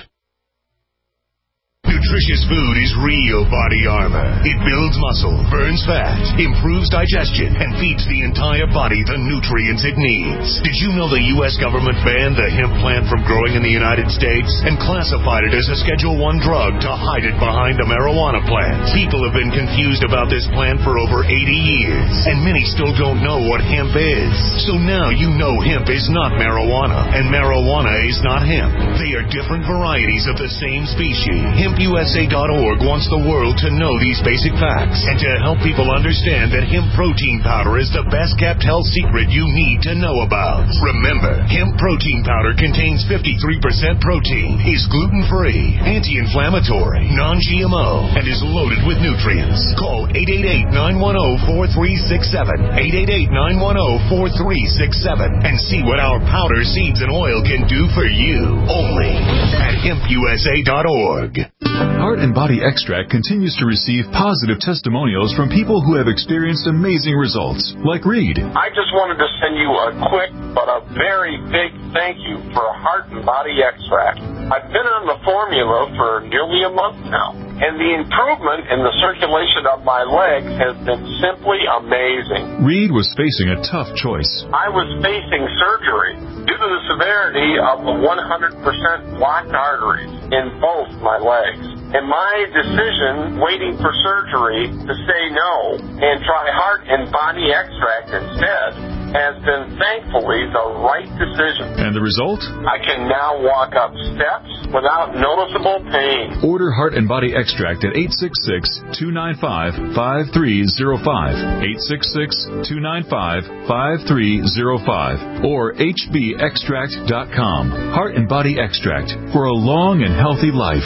Nutritious food is real body armor. It builds muscle, burns fat, improves digestion, and feeds the entire body the nutrients it needs. Did you know the U S government banned the hemp plant from growing in the United States and classified it as a Schedule one drug to hide it behind a marijuana plant? People have been confused about this plant for over eighty years, and many still don't know what hemp is. So now you know hemp is not marijuana, and marijuana is not hemp. They are different varieties of the same species. Hemp U S A dot org wants the world to know these basic facts and to help people understand that hemp protein powder is the best kept health secret you need to know about. Remember, hemp protein powder contains fifty-three percent protein, is gluten-free, anti-inflammatory, non-G M O, and is loaded with nutrients. Call eight eight eight, nine one zero, four three six seven, eight eight eight, nine one zero, four three six seven, and see what our powder, seeds, and oil can do for you. Only at hemp U S A dot org. Heart and Body Extract continues to receive positive testimonials from people who have experienced amazing results, like Reed. I just wanted to send you a quick but a very big thank you for Heart and Body Extract. I've been on the formula for nearly a month now, and the improvement in the circulation of my legs has been simply amazing. Reed was facing a tough choice. I was facing surgery due to the severity of the one hundred percent blocked arteries in both my legs. And my decision, waiting for surgery, to say no and try Heart and Body Extract instead, has been thankfully the right decision. And the result? I can now walk up steps without noticeable pain. Order Heart and Body Extract at eight six six, two nine five, five three zero five, eight six six, two nine five, five three zero five, or h b extract dot com. Heart and Body Extract for a long and healthy life.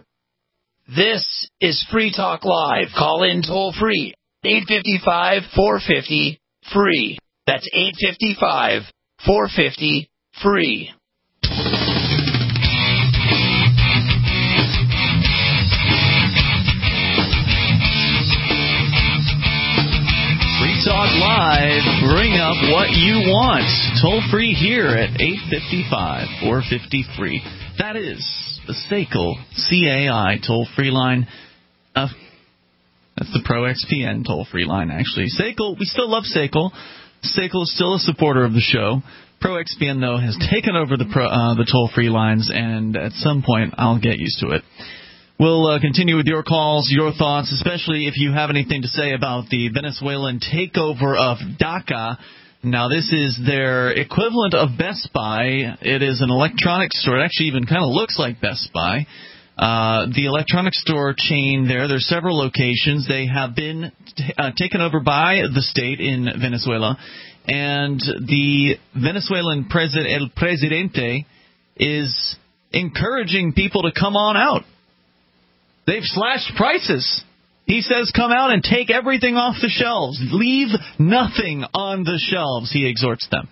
This is Free Talk Live. Call in toll free. eight five five, four five zero, free. That's eight five five, four five zero, free. Free Talk Live. Bring up what you want. Toll free here at eight five five, four five zero, free. That is the SACL C A I toll-free line. Uh, that's the Pro X P N toll-free line, actually. SACL, we still love SACL. SACL is still a supporter of the show. Pro X P N, though, has taken over the pro, uh, the toll-free lines, and at some point I'll get used to it. We'll uh, continue with your calls, your thoughts, especially if you have anything to say about the Venezuelan takeover of DACA. Now, this is their equivalent of Best Buy. It is an electronics store. It actually even kind of looks like Best Buy. Uh, the electronics store chain there, there's several locations. They have been t- uh, taken over by the state in Venezuela. And the Venezuelan president, El Presidente, is encouraging people to come on out. They've slashed prices. He says come out and take everything off the shelves. Leave nothing on the shelves, he exhorts them.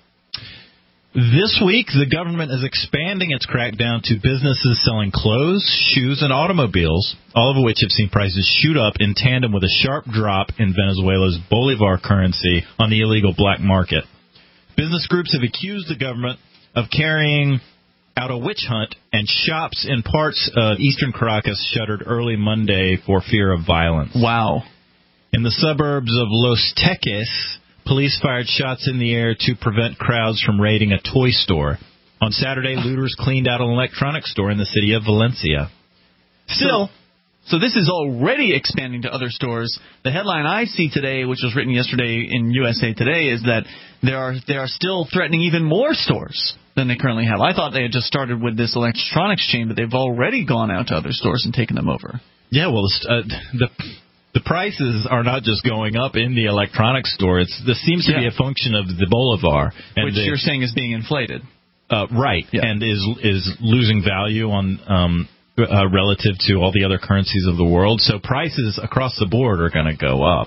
This week, the government is expanding its crackdown to businesses selling clothes, shoes, and automobiles, all of which have seen prices shoot up in tandem with a sharp drop in Venezuela's bolivar currency on the illegal black market. Business groups have accused the government of carrying out a witch hunt, and shops in parts of eastern Caracas shuttered early Monday for fear of violence. Wow. In the suburbs of Los Teques, police fired shots in the air to prevent crowds from raiding a toy store. On Saturday, looters cleaned out an electronics store in the city of Valencia. Still, so this is already expanding to other stores. The headline I see today, which was written yesterday in U S A Today, is that they are they are still threatening even more stores than they currently have. I thought they had just started with this electronics chain, but they've already gone out to other stores and taken them over. Yeah, well, uh, the the prices are not just going up in the electronics store. It's this seems to yeah. be a function of the bolivar, and which the, you're saying is being inflated. Uh, right, yeah. and is is losing value on um, uh, relative to all the other currencies of the world. So prices across the board are going to go up.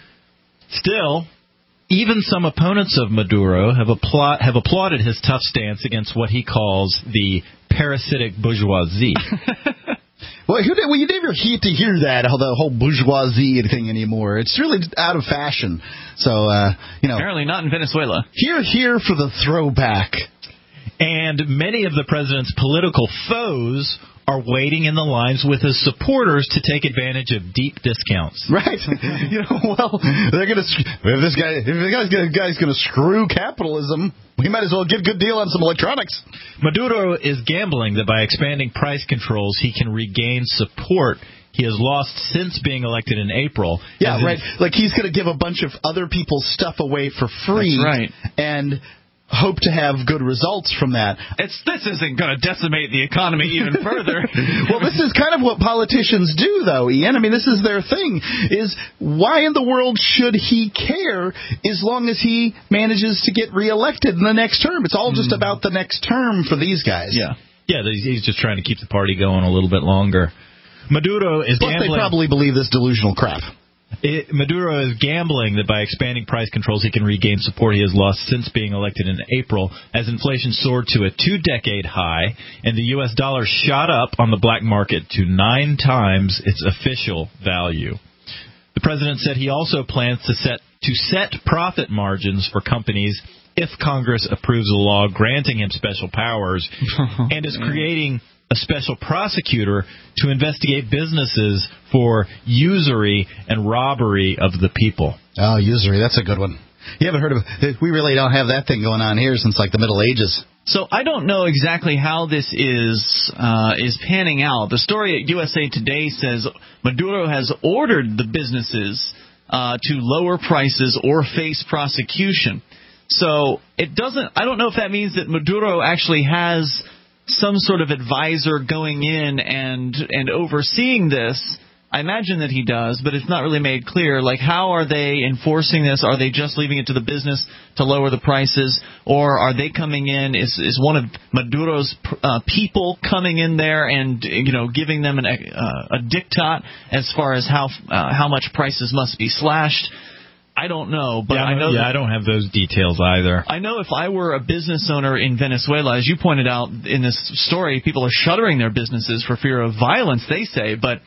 Still, even some opponents of Maduro have, applaud- have applauded his tough stance against what he calls the parasitic bourgeoisie. Well, who did, well, you never get to hear that, the whole bourgeoisie thing anymore. It's really out of fashion. So, uh, you know. Apparently not in Venezuela. Here, here for the throwback. And many of the president's political foes are waiting in the lines with his supporters to take advantage of deep discounts. Right. You know, well, they're going to, if this guy, if the guy's gonna, guy's going to screw capitalism, we might as well get a good deal on some electronics. Maduro is gambling that by expanding price controls, he can regain support he has lost since being elected in April. Yeah, right. Like he's going to give a bunch of other people's stuff away for free. That's right. And hope to have good results from that. It's This isn't going to decimate the economy even further. Well, this is kind of what politicians do, though, Ian. I mean, this is their thing, is why in the world should he care as long as he manages to get reelected in the next term? It's all just mm. about the next term for these guys. Yeah, yeah. He's just trying to keep the party going a little bit longer. Maduro is Plus, gambling. they probably believe this delusional crap. It, Maduro is gambling that by expanding price controls he can regain support he has lost since being elected in April, as inflation soared to a two-decade high and the U S dollar shot up on the black market to nine times its official value. The president said he also plans to set to set profit margins for companies if Congress approves a law granting him special powers, and is creating a special prosecutor to investigate businesses for usury and robbery of the people. Oh, usury, that's a good one. You haven't heard of it? We really don't have that thing going on here since like the Middle Ages. So I don't know exactly how this is uh, is panning out. The story at U S A Today says Maduro has ordered the businesses uh, to lower prices or face prosecution. So it doesn't. I don't know if that means that Maduro actually has some sort of advisor going in and and overseeing this. I imagine that he does, but it's not really made clear. Like, how are they enforcing this? Are they just leaving it to the business to lower the prices, or are they coming in? Is is one of Maduro's uh, people coming in there and, you know, giving them an, uh, a diktat as far as how uh, how much prices must be slashed? I don't know, but yeah, I know. Yeah, that, I don't have those details either. I know if I were a business owner in Venezuela, as you pointed out in this story, people are shuttering their businesses for fear of violence, they say, but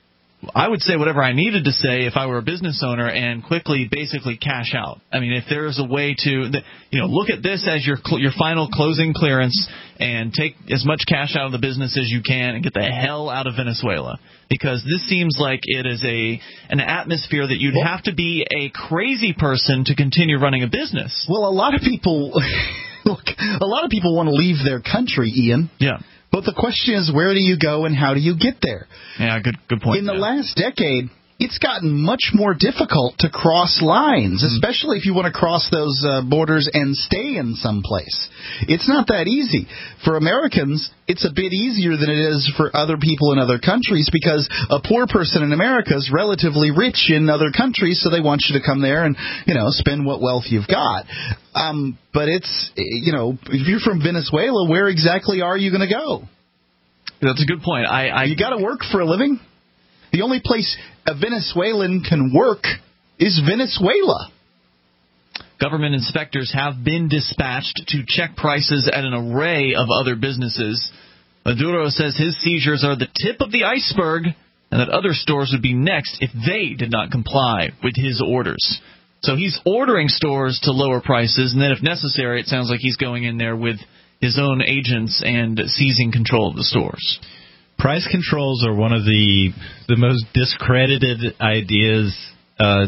I would say whatever I needed to say if I were a business owner and quickly basically cash out. I mean, if there is a way to, you know, look at this as your your final closing clearance and take as much cash out of the business as you can and get the hell out of Venezuela. Because this seems like it is a an atmosphere that you'd have to be a crazy person to continue running a business. Well, a lot of people, look, a lot of people want to leave their country, Ian. Yeah. But the question is, where do you go and how do you get there? Yeah, good good point. In the yeah. last decade, it's gotten much more difficult to cross lines, mm-hmm. especially if you want to cross those uh, borders and stay in some place. It's not that easy. For Americans, it's a bit easier than it is for other people in other countries because a poor person in America is relatively rich in other countries, so they want you to come there and, you know, spend what wealth you've got. Um, but it's, you know, if you're from Venezuela, where exactly are you going to go? That's a good point. I, I You got to work for a living. The only place a Venezuelan can work is Venezuela. Government inspectors have been dispatched to check prices at an array of other businesses. Maduro says his seizures are the tip of the iceberg and that other stores would be next if they did not comply with his orders. So he's ordering stores to lower prices, and then if necessary, it sounds like he's going in there with his own agents and seizing control of the stores. Price controls are one of the the most discredited ideas uh,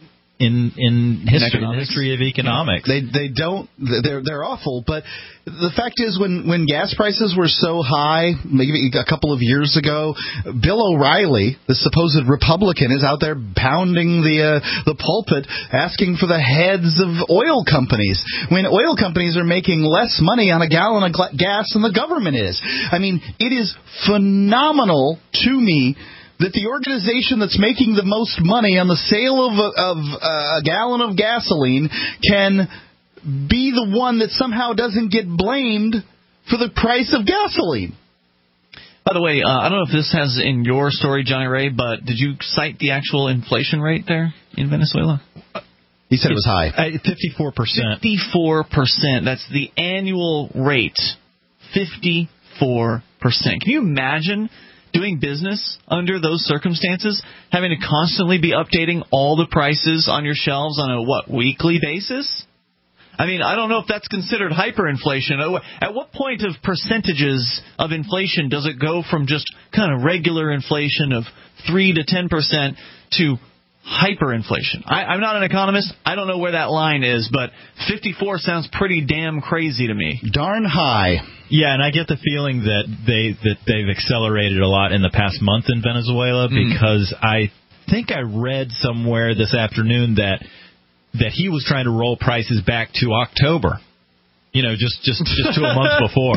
in in history, in the history of economics. They they don't they're they're awful. But the fact is, when when gas prices were so high, maybe a couple of years ago, Bill O'Reilly, the supposed Republican, is out there pounding the uh, the pulpit, asking for the heads of oil companies. When oil companies are making less money on a gallon of gas than the government is. I mean, it is phenomenal to me that the organization that's making the most money on the sale of a, of a gallon of gasoline can be the one that somehow doesn't get blamed for the price of gasoline. By the way, uh, I don't know if this has in your story, Johnny Ray, but did you cite the actual inflation rate there in Venezuela? He said it was high. Uh, fifty-four percent. fifty-four percent. That's the annual rate. fifty-four percent. Can you imagine doing business under those circumstances, having to constantly be updating all the prices on your shelves on a, what, weekly basis? I mean, I don't know if that's considered hyperinflation. At what point of percentages of inflation does it go from just kind of regular inflation of three to ten percent to hyperinflation? I, I'm not an economist. I don't know where that line is, but fifty-four sounds pretty damn crazy to me. Darn high. Yeah, and I get the feeling that they that they've accelerated a lot in the past month in Venezuela because mm. I think I read somewhere this afternoon that that he was trying to roll prices back to October. You know, just just, just to a month before.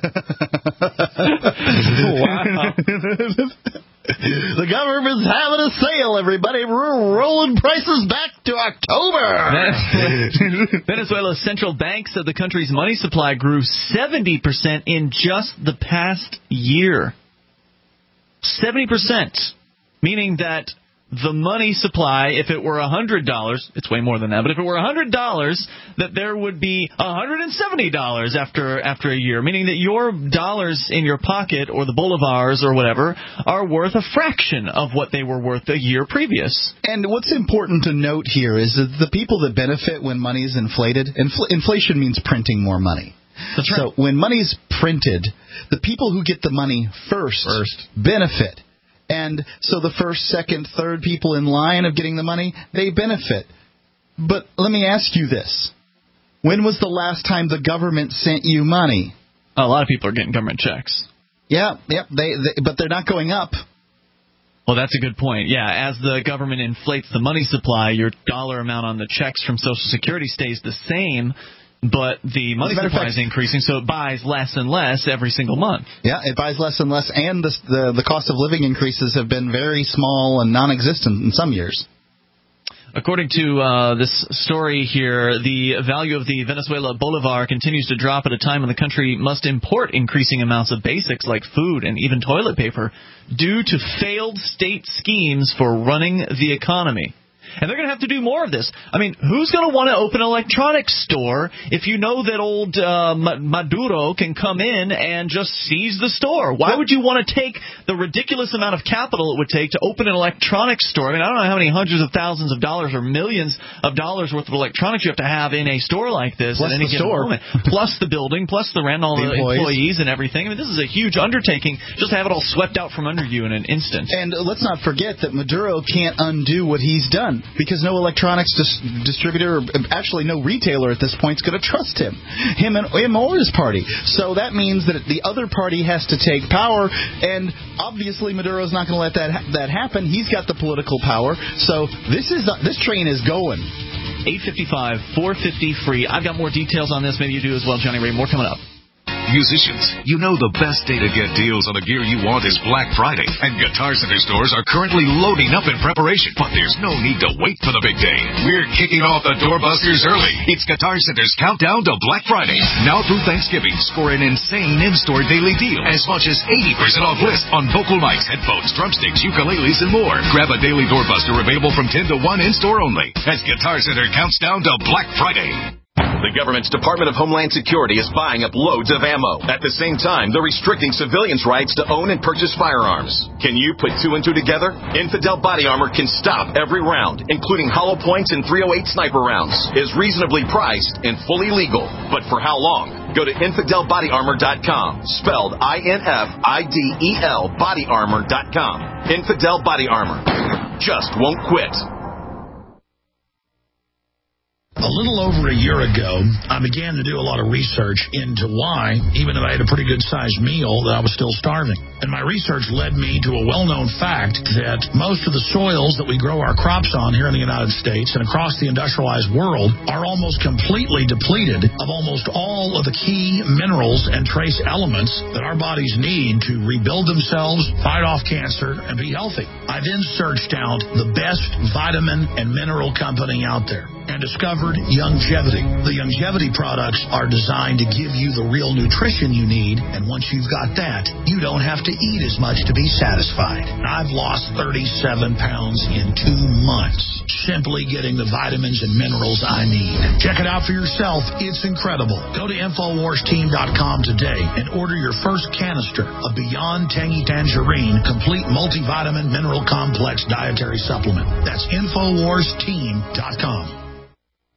Wow. The government's having a sale, everybody. We're rolling prices back to October. Venezuela's central bank said the country's money supply grew seventy percent in just the past year. seventy percent. Meaning that the money supply, if it were one hundred dollars, it's way more than that, but if it were one hundred dollars, that there would be one hundred seventy dollars after after a year, meaning that your dollars in your pocket or the bolivars or whatever are worth a fraction of what they were worth a year previous. And what's important to note here is that the people that benefit when money is inflated, infl- inflation means printing more money. That's right. So when money's printed, the people who get the money first, first. benefit. And so the first, second, third people in line of getting the money, they benefit. But let me ask you this. When was the last time the government sent you money? A lot of people are getting government checks. Yeah, yeah, they, they, but they're not going up. Well, that's a good point. Yeah, as the government inflates the money supply, your dollar amount on the checks from Social Security stays the same, but the money supply is increasing, so it buys less and less every single month. Yeah, it buys less and less, and the, the, the cost of living increases have been very small and non-existent in some years. According to uh, this story here, the value of the Venezuela bolivar continues to drop at a time when the country must import increasing amounts of basics like food and even toilet paper due to failed state schemes for running the economy. And they're going to have to do more of this. I mean, who's going to want to open an electronics store if you know that old uh, Maduro can come in and just seize the store? Why would you want to take the ridiculous amount of capital it would take to open an electronics store? I mean, I don't know how many hundreds of thousands of dollars or millions of dollars worth of electronics you have to have in a store like this plus at any given store. moment. Plus the building, plus the rent, all the, the employees. employees and everything. I mean, this is a huge undertaking just to have it all swept out from under you in an instant. And let's not forget that Maduro can't undo what he's done, because no electronics dis- distributor, actually no retailer at this point is going to trust him, him and him or his party. So that means that the other party has to take power, and obviously Maduro's not going to let that ha- that happen. He's got the political power, so this is uh, this train is going. eight fifty-five, four fifty free. I've got more details on this. Maybe you do as well, Johnny Ray. More coming up. Musicians, you know the best day to get deals on the gear you want is Black Friday, and Guitar Center stores are currently loading up in preparation, but there's no need to wait for the big day. We're kicking off the doorbusters early. It's Guitar Center's countdown to Black Friday. Now through Thanksgiving, score an insane in-store daily deal, as much as eighty percent off list on vocal mics, headphones, drumsticks, ukuleles, and more. Grab a daily doorbuster available from ten to one in-store only, as Guitar Center counts down to Black Friday. The government's Department of Homeland Security is buying up loads of ammo. At the same time, they're restricting civilians' rights to own and purchase firearms. Can you put two and two together? Infidel Body Armor can stop every round, including hollow points and three oh eight sniper rounds. Is reasonably priced and fully legal. But for how long? Go to infidel body armor dot com, spelled I N F I D E L body armor dot com. Infidel Body Armor. Just won't quit. A little over a year ago, I began to do a lot of research into why, even though I had a pretty good-sized meal, that I was still starving. And my research led me to a well-known fact that most of the soils that we grow our crops on here in the United States and across the industrialized world are almost completely depleted of almost all of the key minerals and trace elements that our bodies need to rebuild themselves, fight off cancer, and be healthy. I then searched out the best vitamin and mineral company out there. and discovered Youngevity. The Youngevity products are designed to give you the real nutrition you need, and once you've got that, you don't have to eat as much to be satisfied. I've lost thirty-seven pounds in two months, simply getting the vitamins and minerals I need. Check it out for yourself. It's incredible. Go to Infowars Team dot com today and order your first canister of Beyond Tangy Tangerine Complete Multivitamin Mineral Complex Dietary Supplement. That's Infowars Team dot com.